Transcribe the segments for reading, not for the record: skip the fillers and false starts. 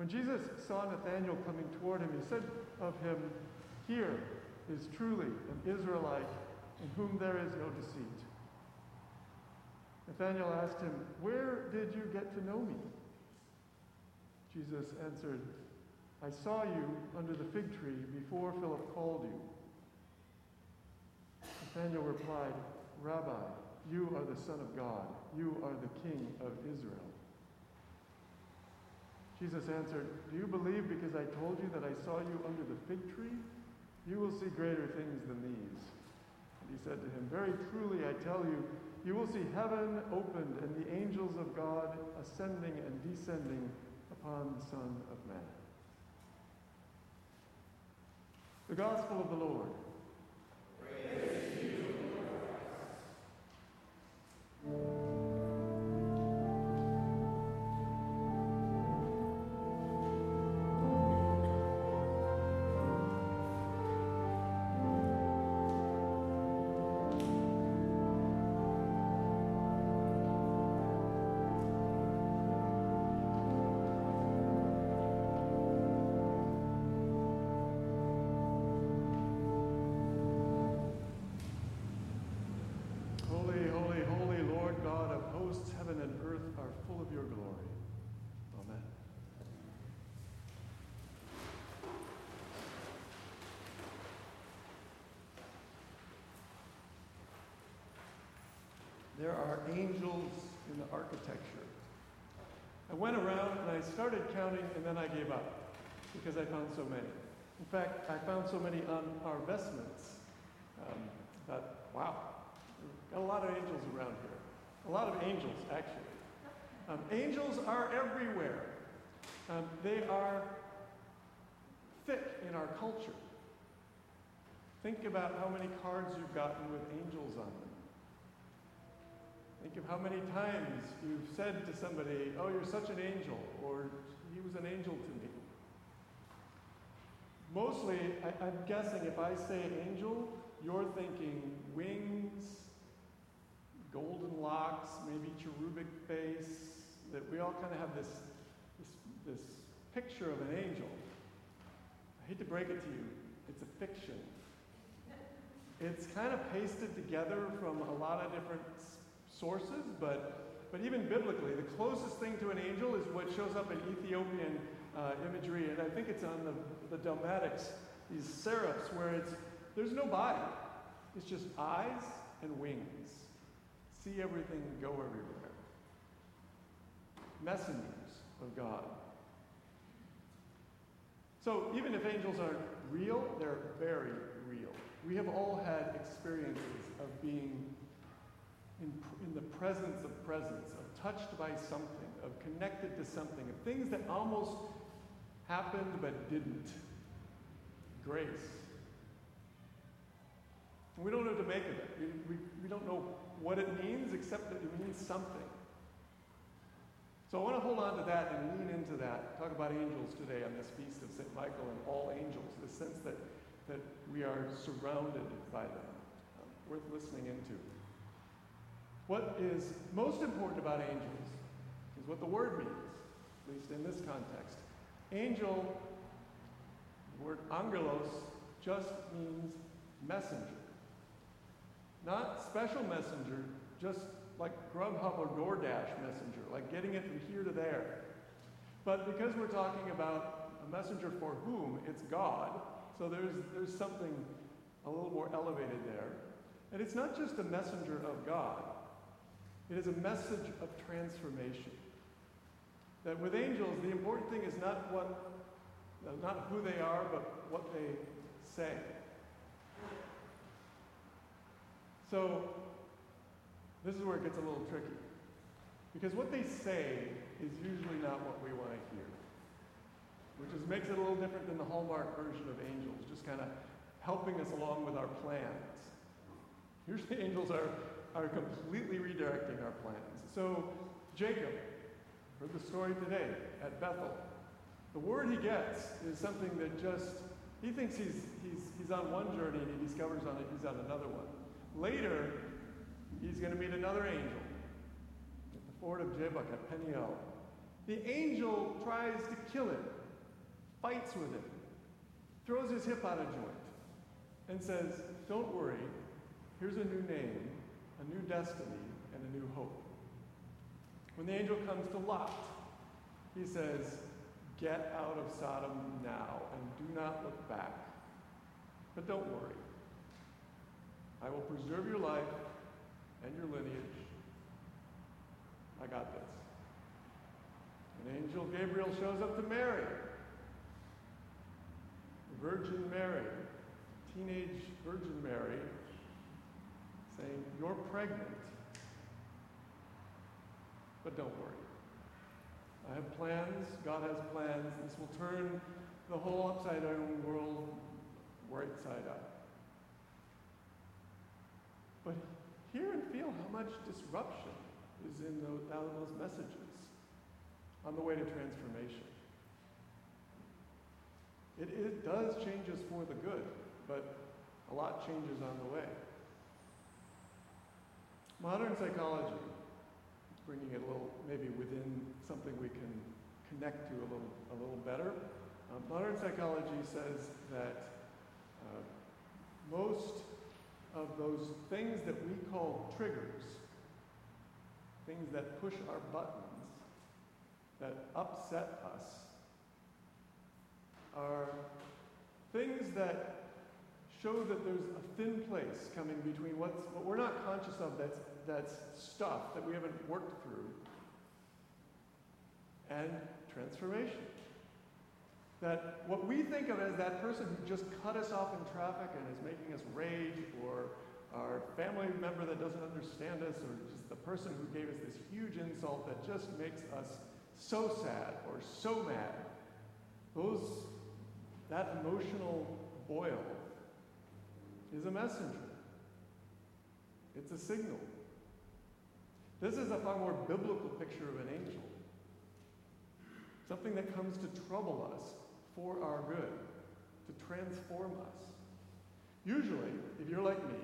When Jesus saw Nathanael coming toward him, he said of him, "Here is truly an Israelite in whom there is no deceit." Nathanael asked him, "Where did you get to know me?" Jesus answered, "I saw you under the fig tree before Philip called you." Nathanael replied, "Rabbi, you are the Son of God. You are the King of Israel." Jesus answered, "Do you believe because I told you that I saw you under the fig tree? You will see greater things than these." And he said to him, "Very truly I tell you, you will see heaven opened and the angels of God ascending and descending upon the Son of Man." The Gospel of the Lord. Praise to you, Lord Christ. Holy, holy, holy, Lord God of hosts, heaven and earth are full of your glory. Amen. There are angels in the architecture. I went around and I started counting and then I gave up because I found so many. In fact, I found so many on our vestments that, wow, got a lot of angels around here. A lot of angels, actually. Angels are everywhere. They are thick in our culture. Think about how many cards you've gotten with angels on them. Think of how many times you've said to somebody, "Oh, you're such an angel," or "He was an angel to me." Mostly, I'm guessing if I say angel, you're thinking wings, golden locks, maybe cherubic face, that we all kind of have this picture of an angel. I hate to break it to you, it's a fiction. It's kind of pasted together from a lot of different sources, but even biblically, the closest thing to an angel is what shows up in Ethiopian imagery, and I think it's on the Dalmatics, these seraphs, where there's no body. It's just eyes and wings. See everything, go everywhere. Messengers of God. So even if angels aren't real, they're very real. We have all had experiences of being in the presence of touched by something, of connected to something, of things that almost happened but didn't. Grace. And we don't know what to make of it. We don't know what it means, except that it means something. So I want to hold on to that and lean into that. Talk about angels today on this feast of St. Michael and all angels, the sense that we are surrounded by them. Worth listening into. What is most important about angels is what the word means, at least in this context. Angel, the word angelos, just means messenger. Not special messenger, just like Grubhub or DoorDash messenger, like getting it from here to there. But because we're talking about a messenger for whom, it's God, so there's something a little more elevated there. And it's not just a messenger of God, it is a message of transformation. That with angels, the important thing is not who they are, but what they say. So, this is where it gets a little tricky. Because what they say is usually not what we want to hear. Which makes it a little different than the Hallmark version of angels, just kind of helping us along with our plans. Usually angels are completely redirecting our plans. So, Jacob, heard the story today at Bethel. The word he gets is something that he thinks he's on one journey and he discovers he's on another one. Later, he's going to meet another angel at the ford of Jabbok at Peniel. The angel tries to kill him, fights with him, throws his hip out of joint, and says, don't worry, here's a new name, a new destiny, and a new hope. When the angel comes to Lot, he says, get out of Sodom now and do not look back. But don't worry. I will preserve your life and your lineage. I got this. An angel Gabriel shows up to Mary. Virgin Mary, teenage Virgin Mary, saying, you're pregnant, but don't worry. I have plans, God has plans. This will turn the whole upside down world right side up. But hear and feel how much disruption is in those messages on the way to transformation. It does change us for the good, but a lot changes on the way. Modern psychology, bringing it a little, maybe within something we can connect to a little better. Modern psychology says that most of those things that we call triggers, things that push our buttons, that upset us, are things that show that there's a thin place coming between what we're not conscious of, that's stuff that we haven't worked through, and transformation. That what we think of as that person who just cut us off in traffic and is making us rage, or our family member that doesn't understand us, or just the person who gave us this huge insult that just makes us so sad or so mad, that emotional boil is a messenger. It's a signal. This is a far more biblical picture of an angel. Something that comes to trouble us for our good, to transform us. Usually, if you're like me,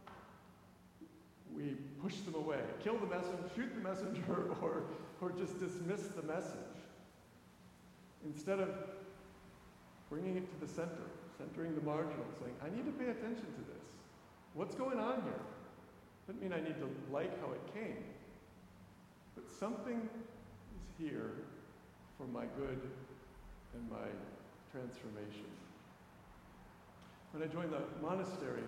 we push them away, kill the messenger, shoot the messenger, or just dismiss the message. Instead of bringing it to the center, centering the marginal, saying, I need to pay attention to this. What's going on here? Doesn't mean I need to like how it came, but something is here for my good and my transformation. When I joined the monastery,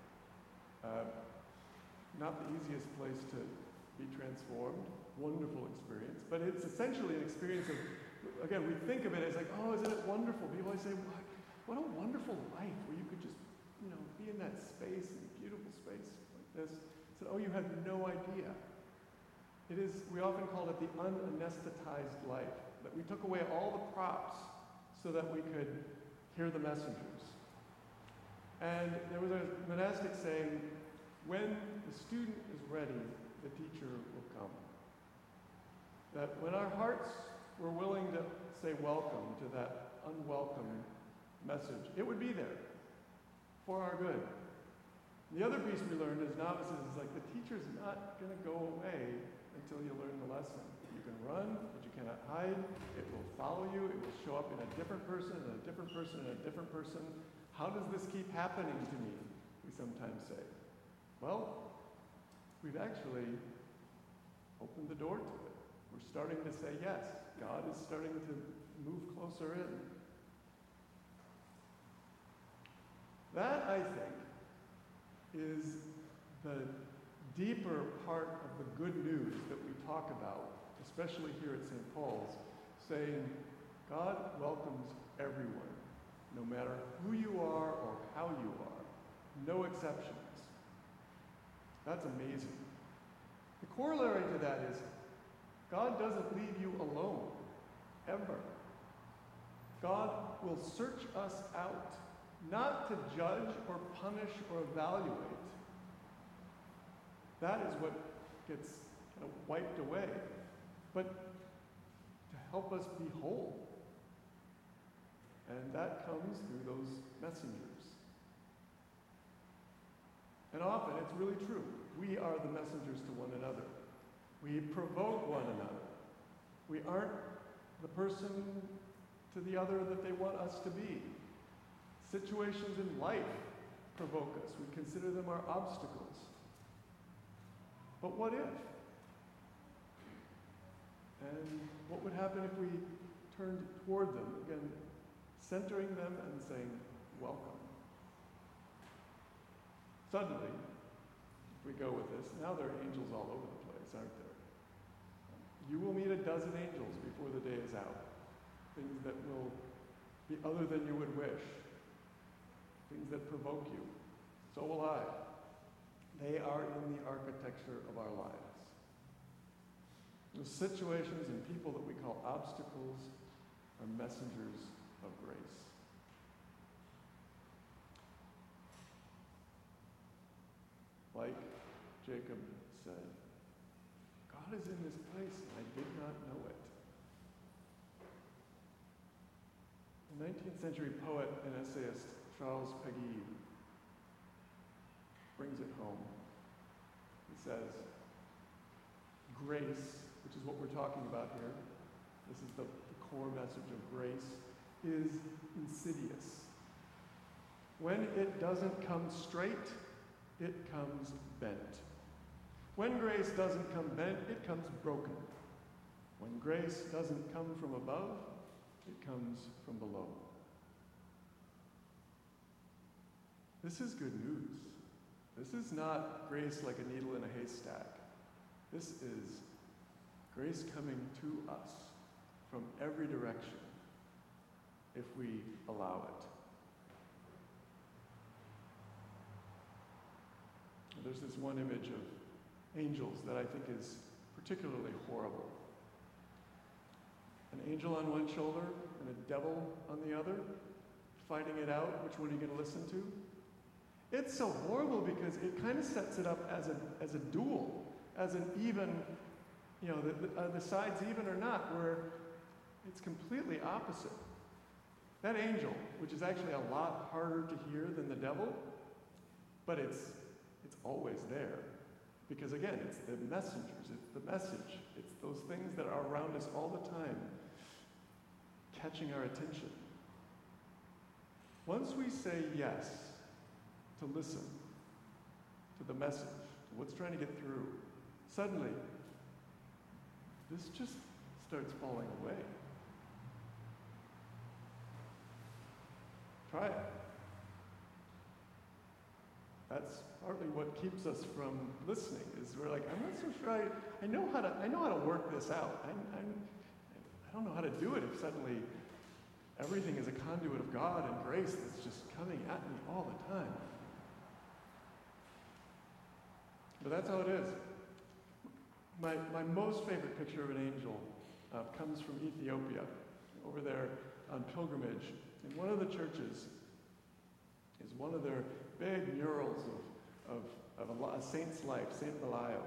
not the easiest place to be transformed, wonderful experience, but it's essentially an experience of, again, we think of it as like, oh, isn't it wonderful? People always say, what a wonderful life where you could just, be in that space, in a beautiful space like this. I said, oh, you have no idea. It is, we often call it the unanesthetized life, that we took away all the props so that we could hear the messengers. And there was a monastic saying, when the student is ready, the teacher will come. That when our hearts were willing to say welcome to that unwelcome message, it would be there for our good. The other piece we learned as novices is like the teacher's not going to go away until you learn the lesson. You can run, but you cannot hide. It will follow you. It will show up in a different person, and a different person, and a different person. How does this keep happening to me? We sometimes say. Well, we've actually opened the door to it. We're starting to say yes. God is starting to move closer in. That, I think, is the deeper part of the good news that we talk about, especially here at St. Paul's, saying God welcomes everyone, no matter who you are or how you are, no exceptions. That's amazing. The corollary to that is God doesn't leave you alone, ever. God will search us out, not to judge or punish or evaluate. That is what gets kind of wiped away, but to help us be whole. And that comes through those messengers. And often it's really true. We are the messengers to one another. We provoke one another. We aren't the person to the other that they want us to be. Situations in life provoke us. We consider them our obstacles. But what if? And what would happen if we turned toward them, again, centering them and saying, welcome. Suddenly, if we go with this, now there are angels all over the place, aren't there? You will meet a dozen angels before the day is out. Things that will be other than you would wish. Things that provoke you. So will I. They are in the architecture of our lives. The situations and people that we call obstacles are messengers of grace. Like Jacob said, God is in this place and I did not know it. The 19th century poet and essayist Charles Péguy brings it home. He says, grace, which is what we're talking about here, this is the core message of grace, is insidious. When it doesn't come straight, it comes bent. When grace doesn't come bent, it comes broken. When grace doesn't come from above, it comes from below. This is good news. This is not grace like a needle in a haystack. This is grace coming to us from every direction if we allow it. There's this one image of angels that I think is particularly horrible. An angel on one shoulder and a devil on the other, fighting it out. Which one are you going to listen to? It's so horrible because it kind of sets it up as a duel, as an even, the sides even or not, where it's completely opposite. That angel, which is actually a lot harder to hear than the devil, but it's always there. Because again, it's the messengers, it's the message, it's those things that are around us all the time, catching our attention. Once we say yes to listen to the message, to what's trying to get through, suddenly, this just starts falling away. Try it. That's partly what keeps us from listening, is we're like, I'm not so sure I know how to work this out. I don't know how to do it if suddenly everything is a conduit of God and grace that's just coming at me all the time. But that's how it is. My most favorite picture of an angel comes from Ethiopia, over there on pilgrimage. In one of the churches is one of their big murals of a saint's life, Saint Belial.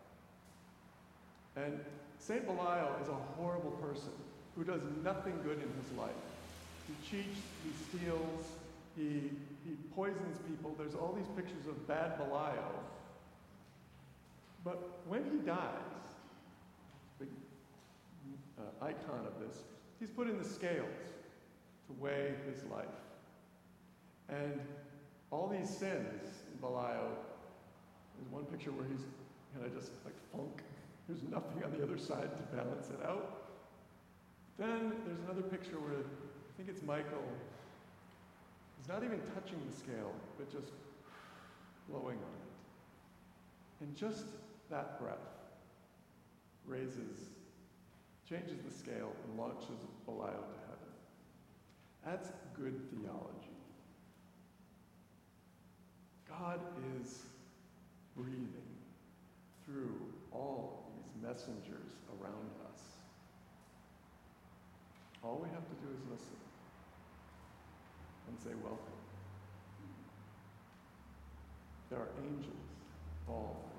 And Saint Belial is a horrible person who does nothing good in his life. He cheats, he steals, he poisons people. There's all these pictures of bad Belial. But when he dies, big icon of this, he's put in the scales to weigh his life. And all these sins in Belial, there's one picture where he's kind of just like funk. There's nothing on the other side to balance it out. Then there's another picture where I think it's Michael. He's not even touching the scale, but just blowing on it. And just that breath changes the scale and launches Belial to heaven. That's good theology. God is breathing through all these messengers around us. All we have to do is listen and say, welcome. There are angels all